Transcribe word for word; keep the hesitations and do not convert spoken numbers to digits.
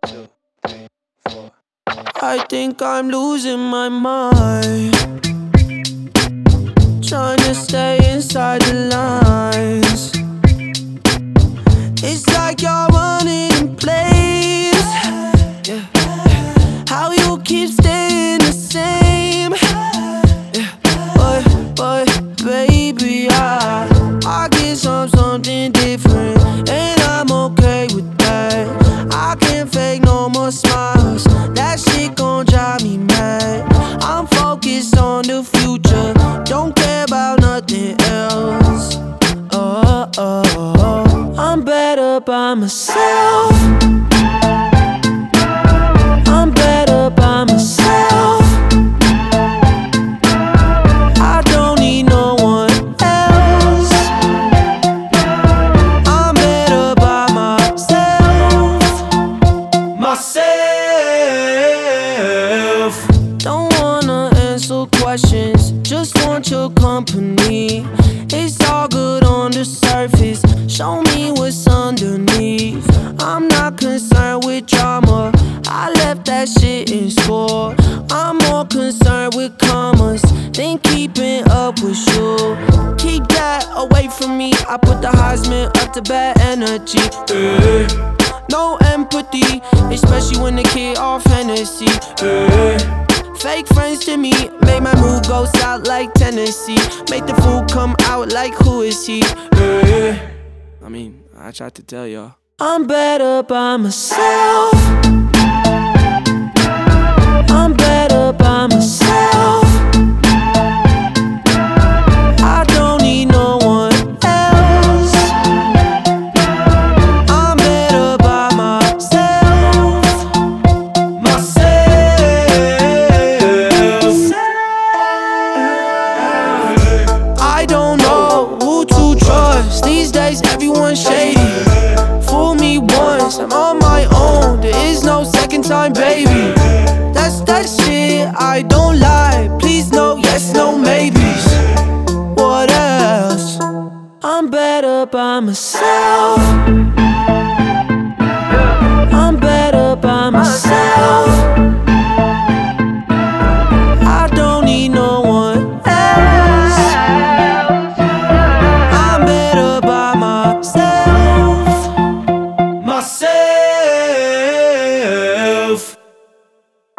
two, three, four. I think I'm losing my mind, trying to stay inside the lines. It's like you're running in place. Yeah. How you keep staying the same. Yeah. But, but, baby, I, I get some something different, and I'm okay with that. I can't fake no more smiles. That shit gon' drive me mad. I'm focused on the future, don't care about nothing else. Oh, oh, oh. I'm better by myself. I'm better by myself. I don't need no one else. I'm better by myself. Myself. Don't wanna answer questions, just want your company. It's all good on the surface, show me what's underneath. I'm not concerned with drama, I left that shit in school. I'm more concerned with commas than keeping up with you. Keep that away from me, I put the Heisman up to bad energy. eh. No empathy, especially when the kid off Hennessy. eh. Fake friends to me, make my mood go south like Tennessee. Make the fool come out like who is he? eh. I mean, I tried to tell y'all. I'm better by myself. I'm better by myself. I don't need no one else. I'm better by myself. Myself. I don't know who to trust. These days everyone's shady. Fool me once, I'm on my own. There is no second time, baby. That's that shit I don't like. Please no yes, no maybes. What else? I'm better by myself.